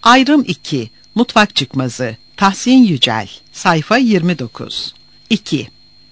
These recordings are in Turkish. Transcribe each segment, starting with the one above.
Ayrım 2. Mutfak çıkmazı. Tahsin Yücel. Sayfa 29. 2.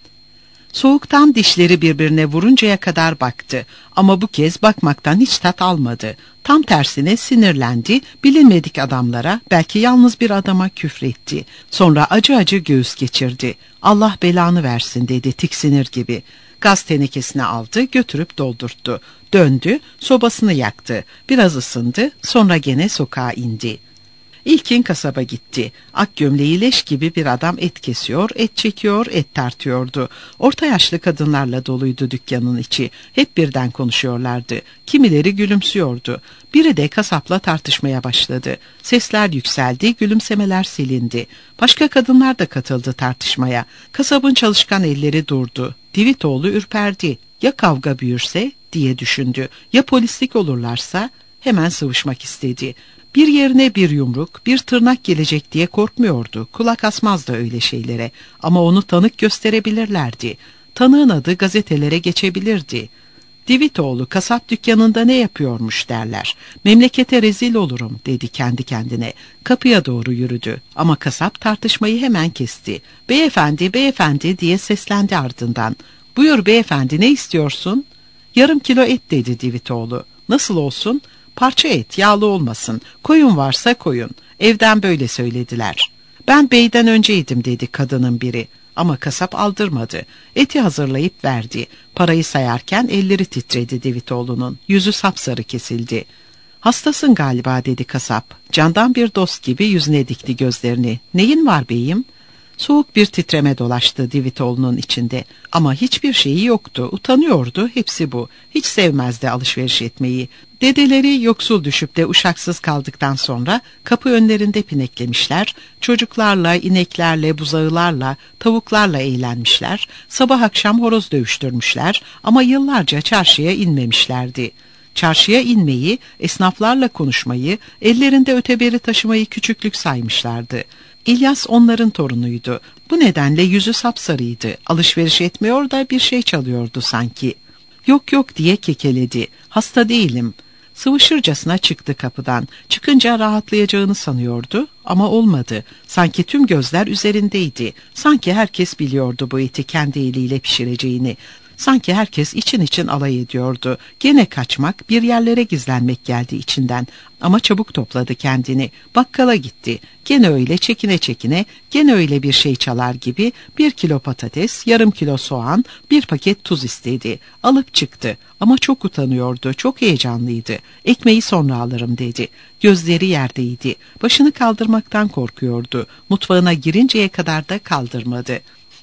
Soğuktan dişleri birbirine vuruncaya kadar baktı. Ama bu kez bakmaktan hiç tat almadı. Tam tersine sinirlendi, bilinmedik adamlara, belki yalnız bir adama küfretti. Sonra acı acı göğüs geçirdi. Allah belanı versin dedi tiksinir gibi. Gaz tenekesini aldı, götürüp doldurttu. Döndü, sobasını yaktı. Biraz ısındı, sonra gene sokağa indi. İlkin kasaba gitti. Ak gömleği leş gibi bir adam et kesiyor, et çekiyor, et tartıyordu. Orta yaşlı kadınlarla doluydu dükkanın içi. Hep birden konuşuyorlardı. Kimileri gülümsüyordu. Biri de kasapla tartışmaya başladı. Sesler yükseldi, gülümsemeler silindi. Başka kadınlar da katıldı tartışmaya. Kasabın çalışkan elleri durdu. Divitoğlu ürperdi. Ya kavga büyürse diye düşündü. Ya polislik olurlarsa hemen sıvışmak istedi. Bir yerine bir yumruk, bir tırnak gelecek diye korkmuyordu. Kulak asmazdı öyle şeylere. Ama onu tanık gösterebilirlerdi. Tanığın adı gazetelere geçebilirdi. Divitoğlu kasap dükkanında ne yapıyormuş derler. Memlekete rezil olurum dedi kendi kendine. Kapıya doğru yürüdü. Ama kasap tartışmayı hemen kesti. Beyefendi, beyefendi diye seslendi ardından. Buyur beyefendi, ne istiyorsun? Yarım kilo et dedi Divitoğlu. Nasıl olsun? Parça et, yağlı olmasın. Koyun varsa koyun. Evden böyle söylediler. Ben beyden önceydim dedi kadının biri. Ama kasap aldırmadı. Eti hazırlayıp verdi. Parayı sayarken elleri titredi Divitoğlu'nun. Yüzü sapsarı kesildi. Hastasın galiba dedi kasap. Candan bir dost gibi yüzüne dikti gözlerini. Neyin var beyim? Soğuk bir titreme dolaştı Divitoğlu'nun içinde. Ama hiçbir şeyi yoktu. Utanıyordu, hepsi bu. Hiç sevmezdi alışveriş etmeyi. Dedeleri yoksul düşüp de uşaksız kaldıktan sonra kapı önlerinde pineklemişler. Çocuklarla, ineklerle, buzağılarla, tavuklarla eğlenmişler. Sabah akşam horoz dövüştürmüşler ama yıllarca çarşıya inmemişlerdi. Çarşıya inmeyi, esnaflarla konuşmayı, ellerinde öteberi taşımayı küçüklük saymışlardı. İlyas onların torunuydu. Bu nedenle yüzü sapsarıydı. Alışveriş etmiyor da bir şey çalıyordu sanki. Yok yok diye kekeledi. Hasta değilim. Sıvışırcasına çıktı kapıdan. Çıkınca rahatlayacağını sanıyordu ama olmadı. Sanki tüm gözler üzerindeydi. Sanki herkes biliyordu bu eti kendi eliyle pişireceğini. Sanki herkes için için alay ediyordu. Gene kaçmak, bir yerlere gizlenmek geldi içinden. Ama çabuk topladı kendini. Bakkala gitti. Gene öyle çekine çekine, gene öyle bir şey çalar gibi 1 kilo patates, yarım kilo soğan, 1 paket tuz istedi. Alıp çıktı. Ama çok utanıyordu, çok heyecanlıydı. Ekmeği sonra alırım dedi. Gözleri yerdeydi. Başını kaldırmaktan korkuyordu. Mutfağına girinceye kadar da kaldırmadı.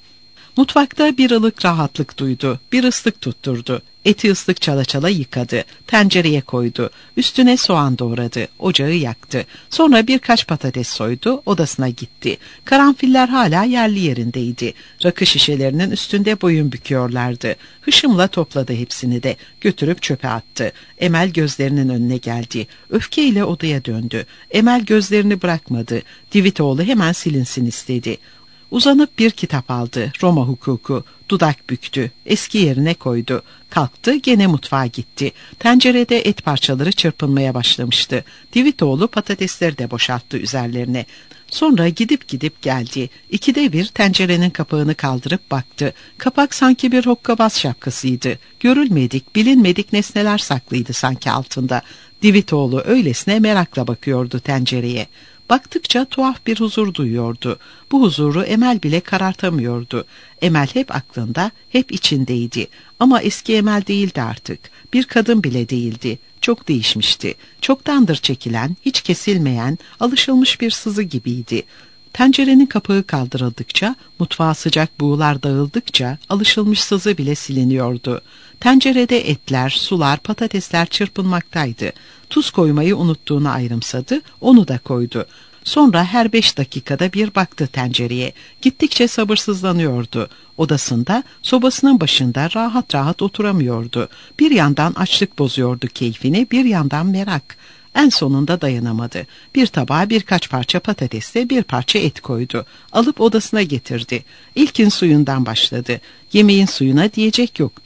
Mutfakta bir ılık rahatlık duydu. Bir ıslık tutturdu. Eti ıslık çala çala yıkadı. Tencereye koydu. Üstüne soğan doğradı. Ocağı yaktı. Sonra birkaç patates soydu. Odasına gitti. Karanfiller hala yerli yerindeydi. Rakı şişelerinin üstünde boyun büküyorlardı. Hışımla topladı hepsini de. Götürüp çöpe attı. Emel gözlerinin önüne geldi. Öfkeyle odaya döndü. Emel gözlerini bırakmadı. Divitoğlu hemen silinsin istedi. Uzanıp bir kitap aldı. Roma hukuku. Dudak büktü. Eski yerine koydu. Kalktı, gene mutfağa gitti. Tencerede et parçaları çırpınmaya başlamıştı. Divitoğlu patatesleri de boşalttı üzerlerine. Sonra gidip geldi. 2'de 1 tencerenin kapağını kaldırıp baktı. Kapak sanki bir hokkabaz şapkasıydı. Görülmedik, bilinmedik nesneler saklıydı sanki altında. Divitoğlu öylesine merakla bakıyordu tencereye. Baktıkça tuhaf bir huzur duyuyordu. Bu huzuru Emel bile karartamıyordu. Emel hep aklında, hep içindeydi. Ama eski Emel değildi artık. Bir kadın bile değildi. Çok değişmişti. Çoktandır çekilen, hiç kesilmeyen, alışılmış bir sızı gibiydi. Tencerenin kapağı kaldırıldıkça, mutfağa sıcak buğular dağıldıkça alışılmış sızı bile siliniyordu. Tencerede etler, sular, patatesler çırpınmaktaydı. Tuz koymayı unuttuğunu ayrımsadı, onu da koydu. Sonra her 5 dakikada bir baktı tencereye. Gittikçe sabırsızlanıyordu. Odasında, sobasının başında rahat rahat oturamıyordu. Bir yandan açlık bozuyordu keyfini, bir yandan merak. En sonunda dayanamadı. Bir tabağa birkaç parça patatesle bir parça et koydu. Alıp odasına getirdi. İlkin suyundan başladı. Yemeğin suyuna diyecek yoktu.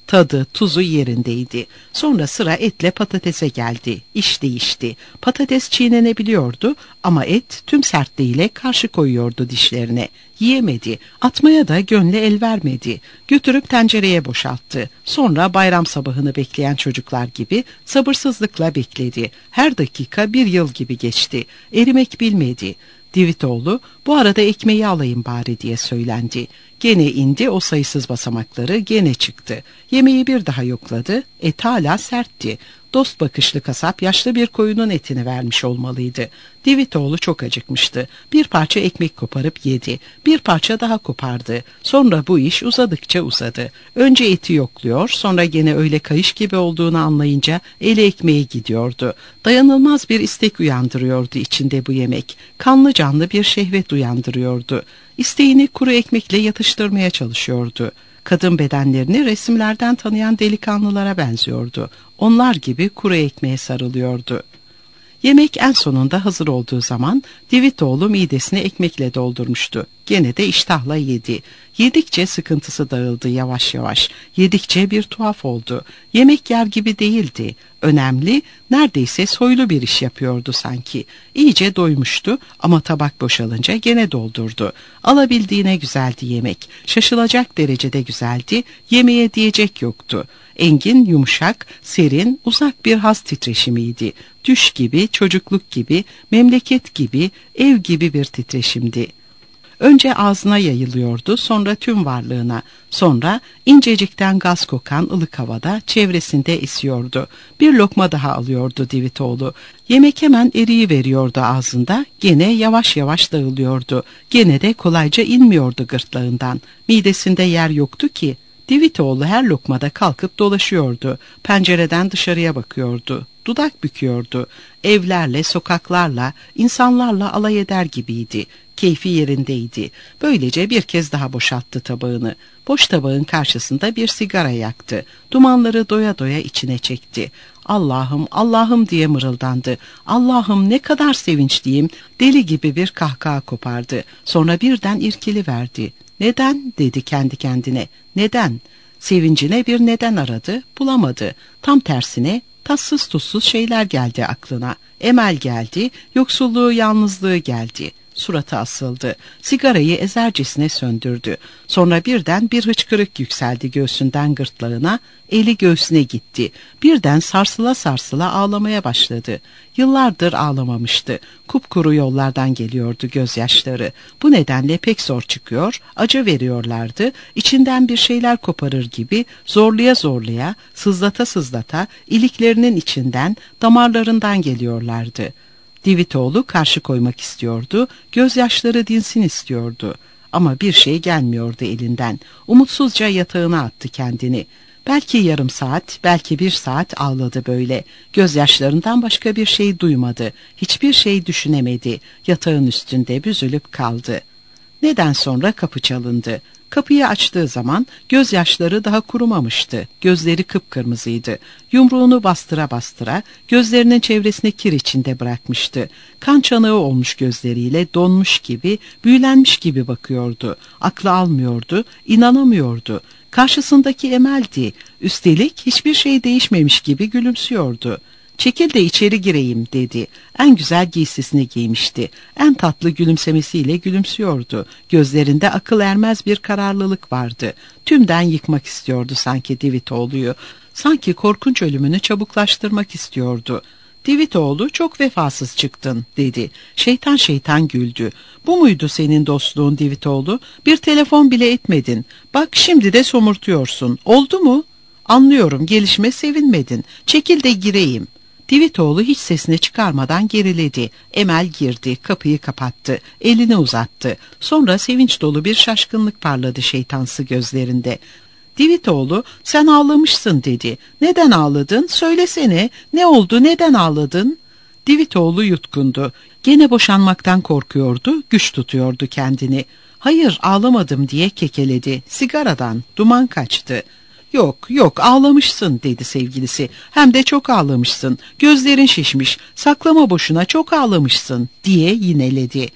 Tadı, tuzu yerindeydi. Sonra sıra etle patatese geldi. İş değişti. Patates çiğnenebiliyordu ama et tüm sertliğiyle karşı koyuyordu dişlerine. Yiyemedi. Atmaya da gönlü el vermedi. Götürüp tencereye boşalttı. Sonra bayram sabahını bekleyen çocuklar gibi sabırsızlıkla bekledi. Her dakika bir yıl gibi geçti. Erimek bilmedi. Divitoğlu, bu arada ekmeği alayım bari diye söylendi. Gene indi o sayısız basamakları, gene çıktı. Yemeği bir daha yokladı, et hala sertti. Dost bakışlı kasap yaşlı bir koyunun etini vermiş olmalıydı. Divitoğlu çok acıkmıştı. Bir parça ekmek koparıp yedi. Bir parça daha kopardı. Sonra bu iş uzadıkça uzadı. Önce eti yokluyor, sonra gene öyle kayış gibi olduğunu anlayınca eli ekmeğe gidiyordu. Dayanılmaz bir istek uyandırıyordu içinde bu yemek. Kanlı canlı bir şehvet uyandırıyordu. İsteğini kuru ekmekle yatıştırmaya çalışıyordu. Kadın bedenlerini resimlerden tanıyan delikanlılara benziyordu. Onlar gibi kuru ekmeğe sarılıyordu. Yemek en sonunda hazır olduğu zaman Divitoğlu midesini ekmekle doldurmuştu. Gene de iştahla yedi. Yedikçe sıkıntısı dağıldı yavaş yavaş. Yedikçe bir tuhaf oldu. Yemek yer gibi değildi. Önemli, neredeyse soylu bir iş yapıyordu sanki. İyice doymuştu ama tabak boşalınca gene doldurdu. Alabildiğine güzeldi yemek. Şaşılacak derecede güzeldi. Yemeğe diyecek yoktu. Engin, yumuşak, serin, uzak bir haz titreşimiydi. Düş gibi, çocukluk gibi, memleket gibi, ev gibi bir titreşimdi. Önce ağzına yayılıyordu, sonra tüm varlığına, sonra incecikten gaz kokan ılık havada çevresinde esiyordu. Bir lokma daha alıyordu Divitoğlu. Yemek hemen eriyiveriyordu ağzında, gene yavaş yavaş dağılıyordu. Gene de kolayca inmiyordu gırtlağından. Midesinde yer yoktu ki. Divitoğlu her lokmada kalkıp dolaşıyordu. Pencereden dışarıya bakıyordu. Dudak büküyordu. Evlerle, sokaklarla, insanlarla alay eder gibiydi. Keyfi yerindeydi. Böylece bir kez daha boşalttı tabağını. Boş tabağın karşısında bir sigara yaktı. Dumanları doya doya içine çekti. Allah'ım, Allah'ım diye mırıldandı. Allah'ım ne kadar sevinçliyim. Deli gibi bir kahkaha kopardı. Sonra birden irkiliverdi. Neden? Dedi kendi kendine. Neden? Sevincine bir neden aradı, bulamadı. Tam tersine tatsız tuzsuz şeyler geldi aklına. Emel geldi, yoksulluğu, yalnızlığı geldi. Suratı asıldı. Sigarayı ezercesine söndürdü. Sonra birden bir hıçkırık yükseldi göğsünden gırtlağına, eli göğsüne gitti. Birden sarsıla sarsıla ağlamaya başladı. Yıllardır ağlamamıştı. Kupkuru yollardan geliyordu gözyaşları. Bu nedenle pek zor çıkıyor, acı veriyorlardı. İçinden bir şeyler koparır gibi zorluya zorluya, sızlata sızlata iliklerinin içinden, damarlarından geliyorlardı. Divitoğlu karşı koymak istiyordu, gözyaşları dinsin istiyordu. Ama bir şey gelmiyordu elinden. Umutsuzca yatağına attı kendini. Belki yarım saat, belki bir saat ağladı böyle. Gözyaşlarından başka bir şey duymadı. Hiçbir şey düşünemedi. Yatağın üstünde büzülüp kaldı. Neden sonra kapı çalındı. Kapıyı açtığı zaman gözyaşları daha kurumamıştı. Gözleri kıpkırmızıydı. Yumruğunu bastıra bastıra gözlerinin çevresini kir içinde bırakmıştı. Kan çanağı olmuş gözleriyle donmuş gibi, büyülenmiş gibi bakıyordu. Aklı almıyordu, inanamıyordu. Karşısındaki Emel'di. Üstelik hiçbir şey değişmemiş gibi gülümsüyordu. "Çekil de içeri gireyim," dedi. En güzel giysisini giymişti. En tatlı gülümsemesiyle gülümsüyordu. Gözlerinde akıl ermez bir kararlılık vardı. Tümden yıkmak istiyordu sanki Divitoğlu'yu. Sanki korkunç ölümünü çabuklaştırmak istiyordu. "Divitoğlu, çok vefasız çıktın," dedi. Şeytan şeytan güldü. "Bu muydu senin dostluğun Divitoğlu? Bir telefon bile etmedin. Bak şimdi de somurtuyorsun. Oldu mu? Anlıyorum, gelişme sevinmedin. Çekil de gireyim." Divitoğlu hiç sesini çıkarmadan geriledi. Emel girdi, kapıyı kapattı, elini uzattı. Sonra sevinç dolu bir şaşkınlık parladı şeytansı gözlerinde. Divitoğlu, "Sen ağlamışsın," dedi. "Neden ağladın? Söylesene. Ne oldu? Neden ağladın?" Divitoğlu yutkundu. Gene boşanmaktan korkuyordu, güç tutuyordu kendini. "Hayır, ağlamadım," diye kekeledi. "Sigaradan, duman kaçtı." "Yok, yok, ağlamışsın," dedi sevgilisi. "Hem de çok ağlamışsın. Gözlerin şişmiş. Saklama boşuna, çok ağlamışsın," diye yineledi.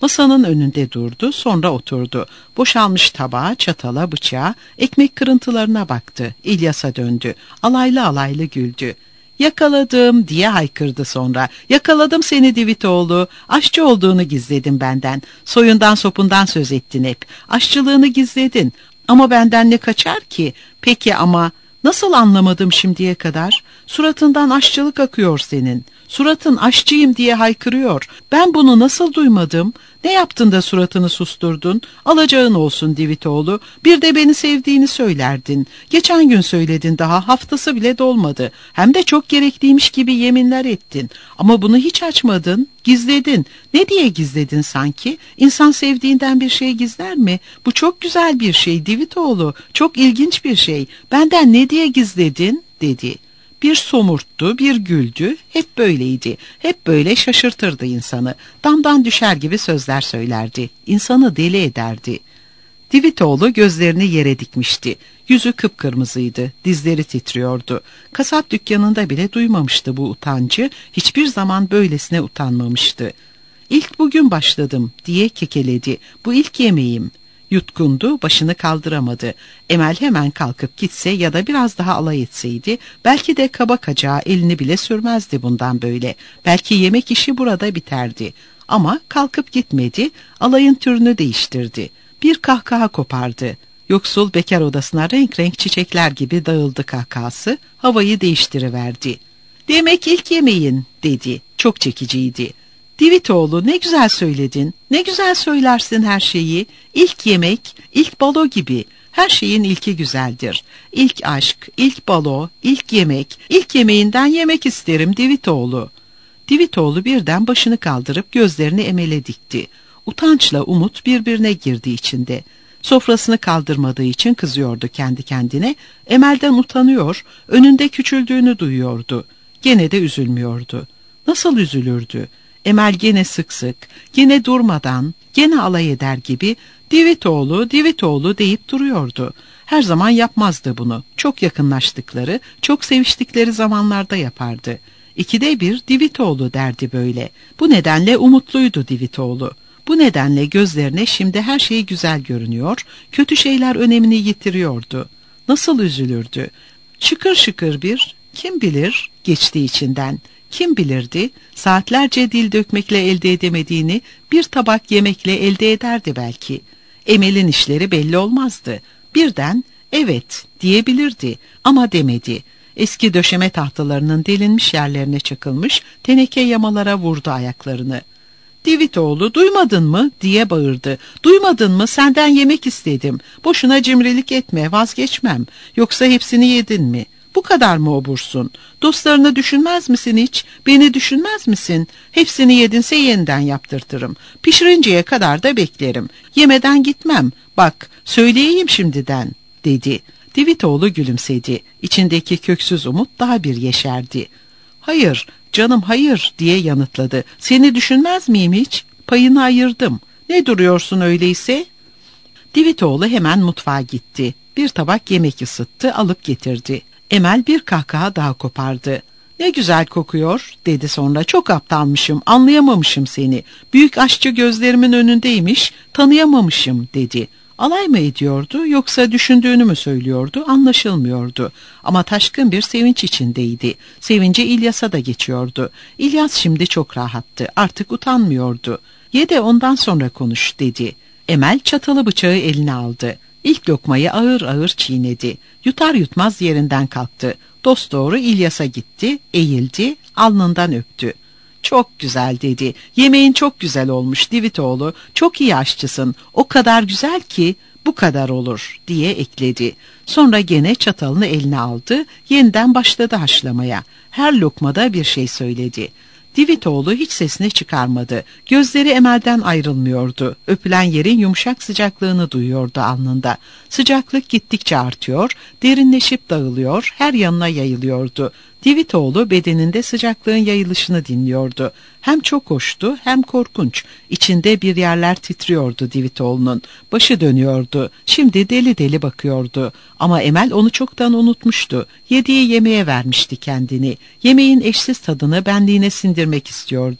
Masanın önünde durdu, sonra oturdu. Boşalmış tabağa, çatala, bıçağa, ekmek kırıntılarına baktı. İlyas'a döndü. Alaylı alaylı güldü. "Yakaladım" diye haykırdı sonra. "Yakaladım seni Divitoğlu. Aşçı olduğunu gizledin benden. Soyundan sopundan söz ettin hep. Aşçılığını gizledin. Ama benden ne kaçar ki? Peki ama nasıl anlamadım şimdiye kadar? Suratından aşçılık akıyor senin. Suratın aşçıyım diye haykırıyor. Ben bunu nasıl duymadım? Ne yaptın da suratını susturdun? Alacağın olsun Divitoğlu. Bir de beni sevdiğini söylerdin. Geçen gün söyledin, daha haftası bile dolmadı. Hem de çok gerekliymiş gibi yeminler ettin. Ama bunu hiç açmadın, gizledin. Ne diye gizledin sanki? İnsan sevdiğinden bir şey gizler mi? Bu çok güzel bir şey Divitoğlu. Çok ilginç bir şey. Benden ne diye gizledin?" dedi. Bir somurttu, bir güldü. Hep böyleydi. Hep böyle şaşırtırdı insanı. Damdan düşer gibi sözler söylerdi. İnsanı deli ederdi. Divitoğlu gözlerini yere dikmişti. Yüzü kıpkırmızıydı. Dizleri titriyordu. Kasap dükkanında bile duymamıştı bu utancı. Hiçbir zaman böylesine utanmamıştı. "İlk bugün başladım" diye kekeledi. "Bu ilk yemeğim." Yutkundu, başını kaldıramadı. Emel hemen kalkıp gitse ya da biraz daha alay etseydi, belki de kaba kaçağı elini bile sürmezdi bundan böyle. Belki yemek işi burada biterdi. Ama kalkıp gitmedi, alayın türünü değiştirdi. Bir kahkaha kopardı. Yoksul bekar odasına renk renk çiçekler gibi dağıldı kahkahası, havayı değiştiriverdi. "Demek ilk yemeğin" dedi, çok çekiciydi. "Divitoğlu, ne güzel söyledin, ne güzel söylersin her şeyi. İlk yemek, ilk balo gibi. Her şeyin ilki güzeldir. İlk aşk, ilk balo, ilk yemek, ilk yemeğinden yemek isterim Divitoğlu." Divitoğlu birden başını kaldırıp gözlerini Emel'e dikti. Utançla umut birbirine girdi içinde. Sofrasını kaldırmadığı için kızıyordu kendi kendine. Emel'den utanıyor, önünde küçüldüğünü duyuyordu. Gene de üzülmüyordu. Nasıl üzülürdü? Emel gene sık sık, gene durmadan, gene alay eder gibi "Divitoğlu, Divitoğlu" deyip duruyordu. Her zaman yapmazdı bunu. Çok yakınlaştıkları, çok seviştikleri zamanlarda yapardı. İkide bir "Divitoğlu" derdi böyle. Bu nedenle umutluydu Divitoğlu. Bu nedenle gözlerine şimdi her şey güzel görünüyor, kötü şeyler önemini yitiriyordu. Nasıl üzülürdü? Şıkır şıkır bir "kim bilir" geçti içinden. Kim bilirdi, saatlerce dil dökmekle elde edemediğini bir tabak yemekle elde ederdi belki. Emel'in işleri belli olmazdı. Birden "evet" diyebilirdi ama demedi. Eski döşeme tahtalarının delinmiş yerlerine çakılmış teneke yamalara vurdu ayaklarını. "Divitoğlu, duymadın mı?" diye bağırdı. "Duymadın mı? Senden yemek istedim. Boşuna cimrilik etme, vazgeçmem. Yoksa hepsini yedin mi? Bu kadar mı obursun? Dostlarını düşünmez misin hiç? Beni düşünmez misin? Hepsini yedinse yeniden yaptırtırım. Pişirinceye kadar da beklerim. Yemeden gitmem. Bak, söyleyeyim şimdiden" dedi. Divitoğlu gülümsedi. İçindeki köksüz umut daha bir yeşerdi. "Hayır, canım hayır" diye yanıtladı. "Seni düşünmez miyim hiç? Payını ayırdım. Ne duruyorsun öyleyse?" Divitoğlu hemen mutfağa gitti. Bir tabak yemek ısıttı, alıp getirdi. Emel bir kahkaha daha kopardı. "Ne güzel kokuyor" dedi sonra. "Çok aptalmışım, anlayamamışım seni. Büyük aşçı gözlerimin önündeymiş, tanıyamamışım" dedi. Alay mı ediyordu yoksa düşündüğünü mü söylüyordu anlaşılmıyordu. Ama taşkın bir sevinç içindeydi. Sevinci İlyas'a da geçiyordu. İlyas şimdi çok rahattı, artık utanmıyordu. "Ye de ondan sonra konuş" dedi. Emel çatalı bıçağı eline aldı. İlk lokmayı ağır ağır çiğnedi. Yutar yutmaz yerinden kalktı. Dosdoğru İlyas'a gitti, eğildi, alnından öptü. "Çok güzel" dedi. "Yemeğin çok güzel olmuş Divitoğlu. Çok iyi aşçısın. O kadar güzel ki bu kadar olur" diye ekledi. Sonra gene çatalını eline aldı, yeniden başladı haşlamaya. Her lokmada bir şey söyledi. Divitoğlu hiç sesini çıkarmadı. Gözleri Emel'den ayrılmıyordu. Öpülen yerin yumuşak sıcaklığını duyuyordu alnında. Sıcaklık gittikçe artıyor, derinleşip dağılıyor, her yanına yayılıyordu. Divitoğlu bedeninde sıcaklığın yayılışını dinliyordu. Hem çok hoştu hem korkunç. İçinde bir yerler titriyordu Divitoğlu'nun. Başı dönüyordu. Şimdi deli deli bakıyordu. Ama Emel onu çoktan unutmuştu. Yediği yemeğe vermişti kendini. Yemeğin eşsiz tadını benliğine sindirmek istiyordu.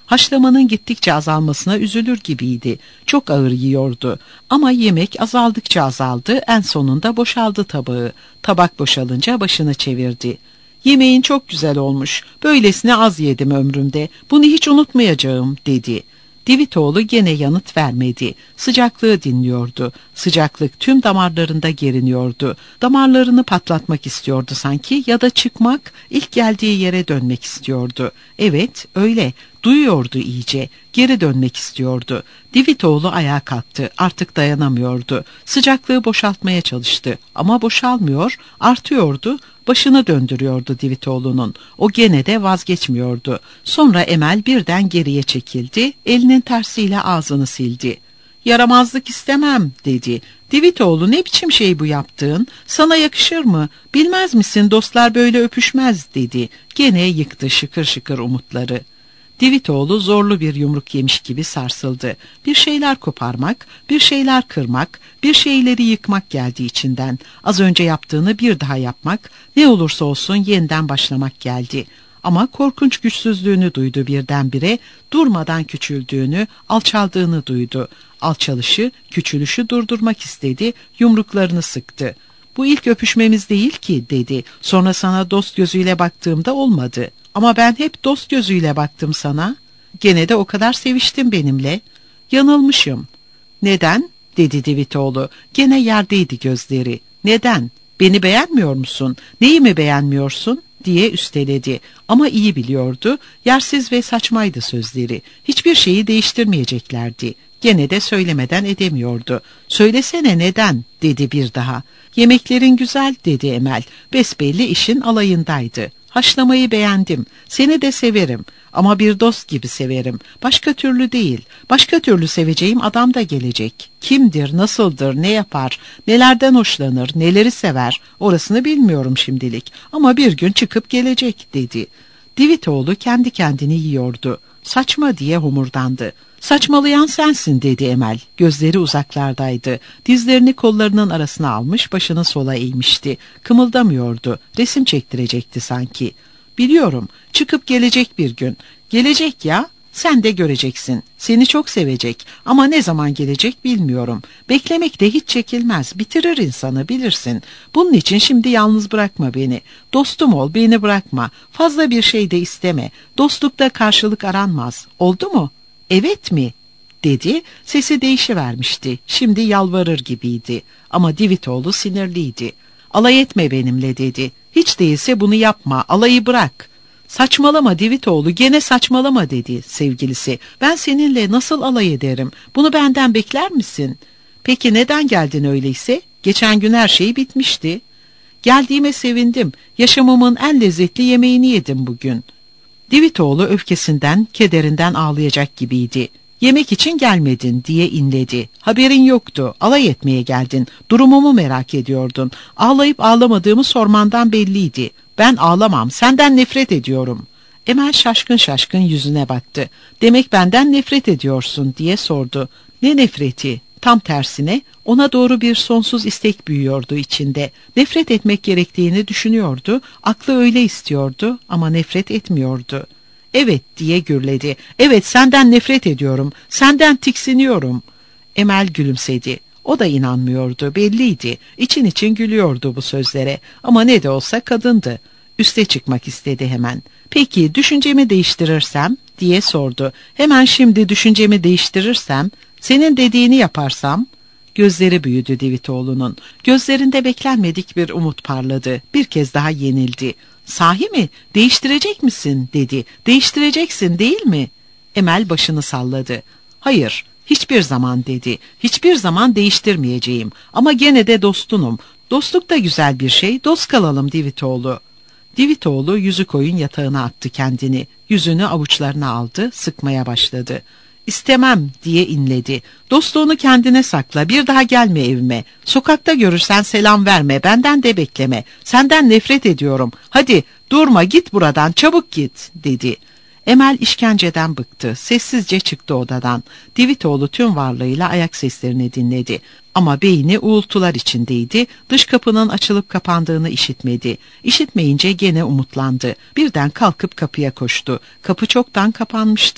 Haşlamanın gittikçe azalmasına üzülür gibiydi. Çok ağır yiyordu. Ama yemek azaldıkça azaldı, en sonunda boşaldı tabağı. Tabak boşalınca başını çevirdi. "Yemeğin çok güzel olmuş. Böylesine az yedim ömrümde. Bunu hiç unutmayacağım," dedi. Divitoğlu gene yanıt vermedi. Sıcaklığı dinliyordu. Sıcaklık tüm damarlarında geriniyordu. Damarlarını patlatmak istiyordu sanki, ya da çıkmak, ilk geldiği yere dönmek istiyordu. Evet, öyle. Duyuyordu iyice. Geri dönmek istiyordu. Divitoğlu ayağa kalktı. Artık dayanamıyordu. Sıcaklığı boşaltmaya çalıştı. Ama boşalmıyor, artıyordu. Başını döndürüyordu Divitoğlu'nun. O gene de vazgeçmiyordu. Sonra Emel birden geriye çekildi. Elinin tersiyle ağzını sildi. "Yaramazlık istemem," dedi. "Divitoğlu, ne biçim şey bu yaptığın? Sana yakışır mı? Bilmez misin, dostlar böyle öpüşmez," dedi. Gene yıktı şıkır şıkır umutları. Divitoğlu zorlu bir yumruk yemiş gibi sarsıldı. Bir şeyler koparmak, bir şeyler kırmak, bir şeyleri yıkmak geldi içinden. Az önce yaptığını bir daha yapmak, ne olursa olsun yeniden başlamak geldi. Ama korkunç güçsüzlüğünü duydu birdenbire, durmadan küçüldüğünü, alçaldığını duydu. Alçalışı, küçülüşü durdurmak istedi, yumruklarını sıktı. "Bu ilk öpüşmemiz değil ki," dedi. "Sonra sana dost gözüyle baktığımda olmadı. Ama ben hep dost gözüyle baktım sana. Gene de o kadar seviştin benimle." "Yanılmışım." "Neden?" dedi Divitoğlu. Gene yerdeydi gözleri. "Neden? Beni beğenmiyor musun? Neyi mi beğenmiyorsun?" diye üsteledi. Ama iyi biliyordu, yersiz ve saçmaydı sözleri. Hiçbir şeyi değiştirmeyeceklerdi. Gene de söylemeden edemiyordu. "Söylesene neden?" dedi bir daha. "Yemeklerin güzel," dedi Emel. Besbelli işin alayındaydı. "Haşlamayı beğendim. Seni de severim. Ama bir dost gibi severim. Başka türlü değil. Başka türlü seveceğim adam da gelecek. Kimdir, nasıldır, ne yapar, nelerden hoşlanır, neleri sever, orasını bilmiyorum şimdilik. Ama bir gün çıkıp gelecek," dedi. Divitoğlu kendi kendini yiyordu. "Saçma," diye homurdandı. "Saçmalayan sensin," dedi Emel. Gözleri uzaklardaydı. Dizlerini kollarının arasına almış, başını sola eğmişti. Kımıldamıyordu. Resim çektirecekti sanki. "Biliyorum. Çıkıp gelecek bir gün. Gelecek ya. Sen de göreceksin. Seni çok sevecek. Ama ne zaman gelecek bilmiyorum. Beklemek de hiç çekilmez. Bitirir insanı, bilirsin. Bunun için şimdi yalnız bırakma beni. Dostum ol, beni bırakma. Fazla bir şey de isteme. Dostlukta karşılık aranmaz. Oldu mu?" "Evet mi?" dedi. Sesi değişivermişti. Şimdi yalvarır gibiydi. Ama Divitoğlu sinirliydi. "Alay etme benimle," dedi. "Hiç değilse bunu yapma. Alayı bırak." "Saçmalama Divitoğlu, gene saçmalama," dedi sevgilisi. "Ben seninle nasıl alay ederim? Bunu benden bekler misin?" "Peki neden geldin öyleyse? Geçen gün her şey bitmişti." "Geldiğime sevindim. Yaşamımın en lezzetli yemeğini yedim bugün." Divitoğlu öfkesinden, kederinden ağlayacak gibiydi. "Yemek için gelmedin," diye inledi. "Haberin yoktu. Alay etmeye geldin. Durumumu merak ediyordun. Ağlayıp ağlamadığımı sormandan belliydi. Ben ağlamam. Senden nefret ediyorum." Emel şaşkın şaşkın yüzüne baktı. "Demek benden nefret ediyorsun," diye sordu. "Ne nefreti?" Tam tersine ona doğru bir sonsuz istek büyüyordu içinde. Nefret etmek gerektiğini düşünüyordu. Aklı öyle istiyordu ama nefret etmiyordu. "Evet," diye gürledi. "Evet, senden nefret ediyorum. Senden tiksiniyorum." Emel gülümsedi. O da inanmıyordu, belliydi. İçin için gülüyordu bu sözlere. Ama ne de olsa kadındı. Üste çıkmak istedi hemen. "Peki düşüncemi değiştirirsem?" diye sordu. "Hemen şimdi düşüncemi değiştirirsem, senin dediğini yaparsam?" Gözleri büyüdü Divitoğlu'nun. Gözlerinde beklenmedik bir umut parladı. Bir kez daha yenildi. "Sahi mi? Değiştirecek misin?" dedi. "Değiştireceksin değil mi?" Emel başını salladı. "Hayır, hiçbir zaman," dedi. "Hiçbir zaman değiştirmeyeceğim. Ama gene de dostunum. Dostluk da güzel bir şey. Dost kalalım Divitoğlu." Divitoğlu yüzü koyun yatağına attı kendini. Yüzünü avuçlarına aldı, sıkmaya başladı. "İstemem," diye inledi. "Dostluğunu kendine sakla, bir daha gelme evime. Sokakta görürsen selam verme, benden de bekleme. Senden nefret ediyorum. Hadi durma, git buradan, çabuk git," dedi. Emel işkenceden bıktı. Sessizce çıktı odadan. Divitoğlu tüm varlığıyla ayak seslerini dinledi. Ama beyni uğultular içindeydi. Dış kapının açılıp kapandığını işitmedi. İşitmeyince gene umutlandı. Birden kalkıp kapıya koştu. Kapı çoktan kapanmıştı.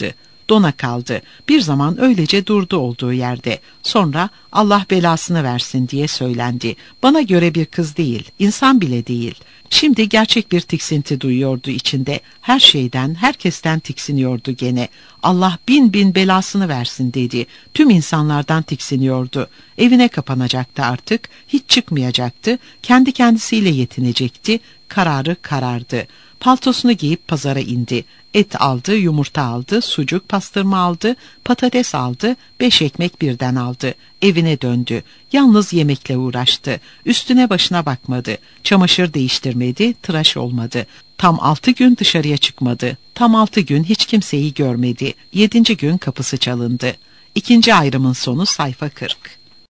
Dona kaldı. Bir zaman öylece durdu olduğu yerde. Sonra Allah belasını versin diye söylendi. Bana göre bir kız değil, insan bile değil. Şimdi gerçek bir tiksinti duyuyordu içinde. Her şeyden, herkesten tiksiniyordu gene. Allah bin bin belasını versin dedi. Tüm insanlardan tiksiniyordu. Evine kapanacaktı artık. Hiç çıkmayacaktı. Kendi kendisiyle yetinecekti. Kararı karardı. Paltosunu giyip pazara indi. Et aldı, yumurta aldı, sucuk, pastırma aldı, patates aldı, 5 ekmek birden aldı. Evine döndü. Yalnız yemekle uğraştı. Üstüne başına bakmadı. Çamaşır değiştirmedi, tıraş olmadı. Tam 6 gün dışarıya çıkmadı. Tam 6 gün hiç kimseyi görmedi. 7. gün kapısı çalındı. 2. ayrımın sonu sayfa 40.